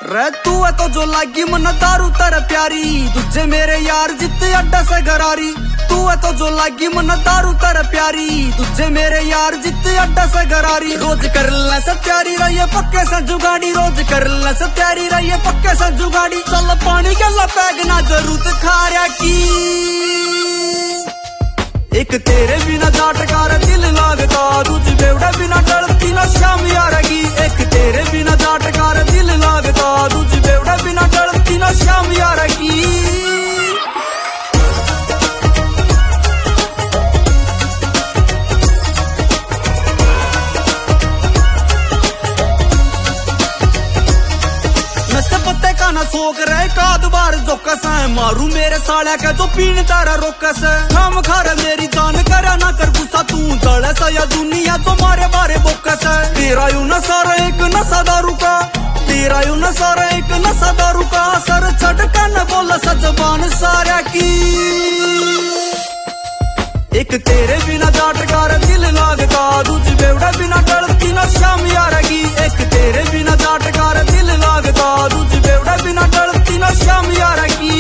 रे तू है तो जो लागी मन दारू तर प्यारी, तुझे मेरे यार जित अड्डा से गरारी। तू है तो जो लागी मन दारू तर प्यारी, तुझे मेरे यार जित अड्डा से गरारी। रोज कर ले से प्यारी रहिए पक्के से जुगाड़ी, रोज कर ले से प्यारी रहिए पक्के से जुगाड़ी। चल पानी गला पैगना जरूरत खारा की, एक तेरे बिना जाटकार दिल लागता, दूजी बेवड़े बिना डरती ना शाम यारगी। एक तेरे बिना जाटकार दिल लागता, दूजी बेवड़े बिना डरती ना शाम यारगी। ना सोक रहे काद बार जो कसा है, मारू मेरे साड़ा का जो पीन तारा रोकस है। नाम खारे मेरी जान करा ना कर गुस्सा, तू जड़ सा या दुनिया तो मारे बारे बोकस है। तेरा यू न सारा एक नशा दारू का, तेरा यू न सारा एक नशा दारू का। सर छटका न बोला सजबान सारा की, एक तेरे बिना जाटकार दिल लागता, दूजी बेवड़े बिना डरती ना शाम यारगी। एक तेरे बिना जाटकार दिल लागता, दूजी बेवड़े बिना डरती ना शाम यारगी।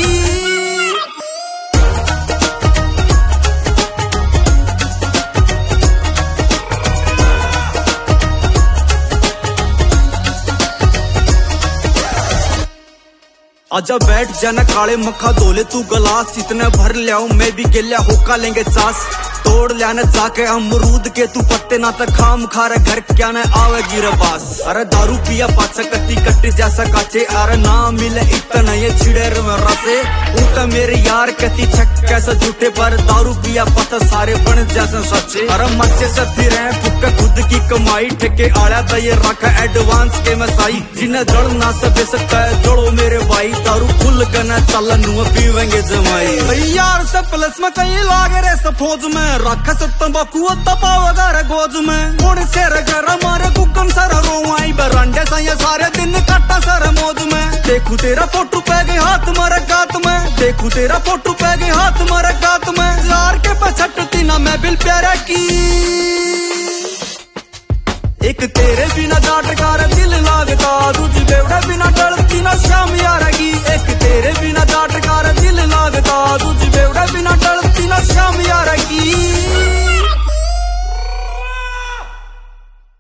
आजा बैठ जाना काले मक्खा धोले तू गलास, इतने भर लियाऊं मैं भी गिल्या होका लेंगे चास। तोड़ लियाने जाके अमरूद के तू पत्ते ना तक खाम खा रहे घर क्या न आवेगी रे पास। अरे दारू पिया पाचा कत्ती कट्टी जैसा काचे, अरे ना मिले इतना ये छिड़े में रसे। उनका मेरे यार कहती छक कैसा झूठे, पर दारू पिया पता सारे बन जैसे सच्चे। अरे मच्चे से फिर है फुक्का खुद की कमाई, ठेके आड़ा था ये रखा एडवांस के मसाई। जिन्हें जड़ ना सके सकता है जोड़ो मेरे भाई, दारू फुल करना चलन पीवेंगे जमाई। यार से प्लस में कहीं लागे रे सफोज में, रख तंबाकू तपावगा गोज में। कौन से घर हमारे कुकन सर रोवाई, बरांडे से ये सारे दिन काटा सर मौज में। देखू तेरा फोटो पे गए हाथ मारे गात में, देखू तेरा फोटो पे गए हाथ मारे गात में। यार के पछटती ना मैं बिल प्यारा की, एक तेरे बिना जाटकार दिल लागता, दूजी